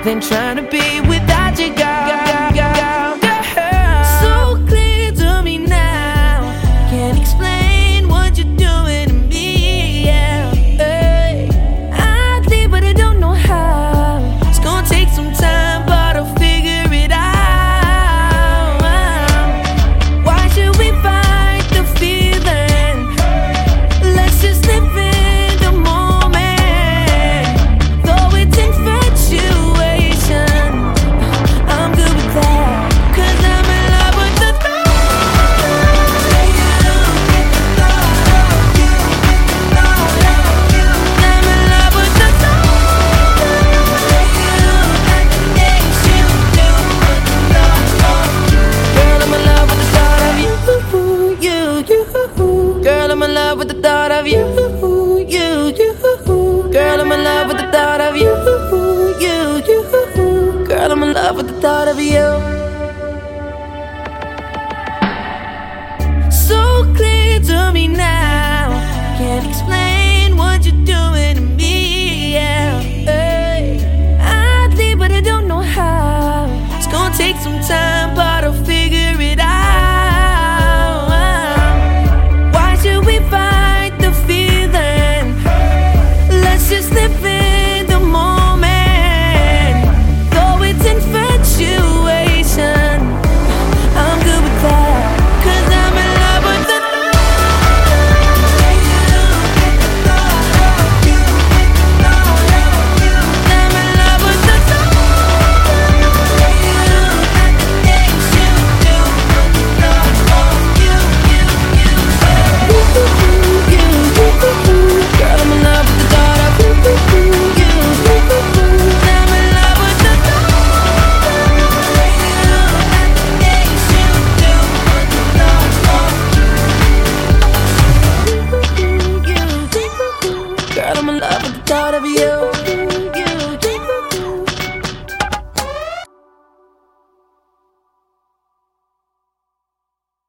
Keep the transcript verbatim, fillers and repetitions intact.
than trying to be without you, girl, girl, girl. So clear to me now, can't explain what you're doing to me, yeah. Hey, I'd leave, but I don't know how. It's gonna take some time, but I'll figure it out. Why should we fight the feeling? Let's just live in the moment. Though it's infatuation, I'm good with that, 'cause I'm in love with the thought of you. I'm in love with the thought of you and the things you do. Girl, I'm in love with the thought of you, you, you. Girl, I'm in love with the thought of you, you, you. Girl, I'm in love with the thought of you, you, you. Girl, I'm in love with the thought of you. So clear to me now, can't explain